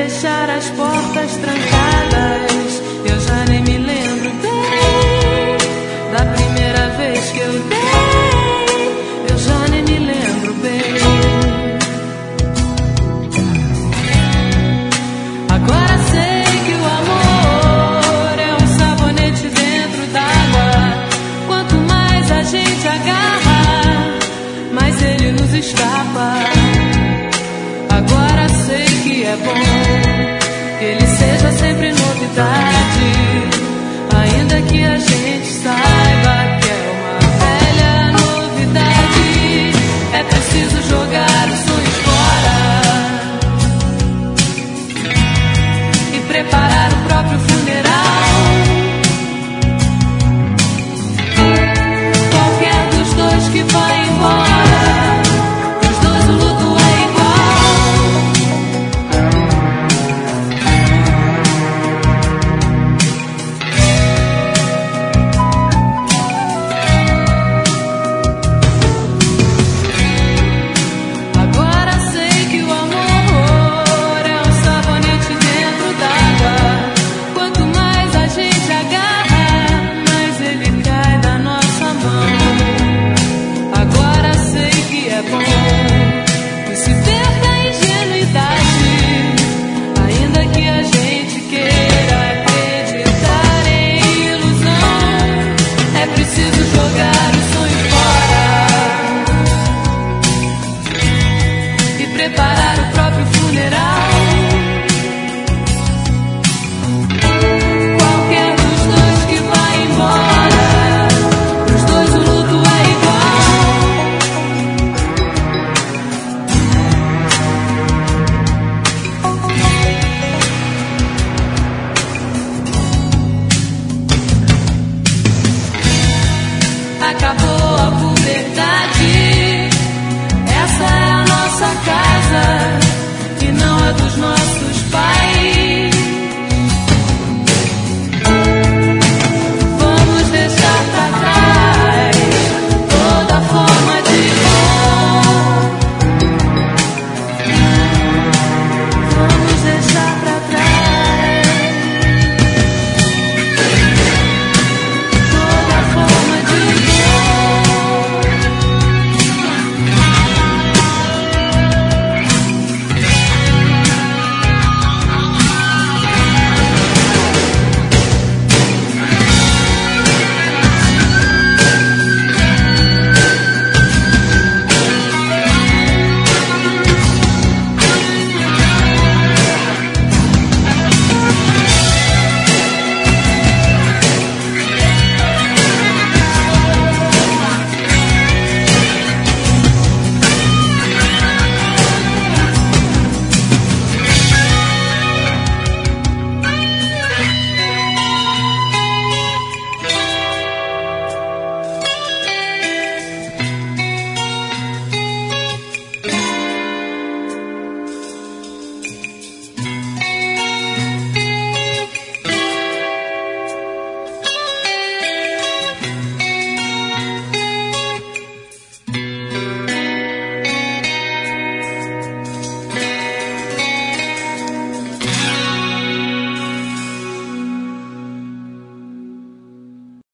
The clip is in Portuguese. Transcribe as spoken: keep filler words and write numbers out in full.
deixar as portas trancadas. Eu já nem me lembro bem da primeira vez que eu dei. Eu já nem me lembro bem. Agora sei que o amor é um sabonete dentro d'água. Quanto mais a gente agarra, mais ele nos escapa. Agora sei que é bom que ele seja sempre novidade, ainda que a gente saiba que é uma velha novidade. É preciso jogar os sonhos fora e preparar o próprio funeral. Qualquer dos dois que vai embora, os dois o luto é igual. Agora sei que o amor é um sabonete dentro d'água. Quanto mais a gente agarra, mais ele cai da nossa mão. Agora sei que é bom que se perca a ingenuidade, ainda que a gente queira acreditar em ilusão. É preciso jogar o sonho fora e preparar o próprio funeral. Qualquer dos dois que vai embora, pros dois o luto é igual. Acabou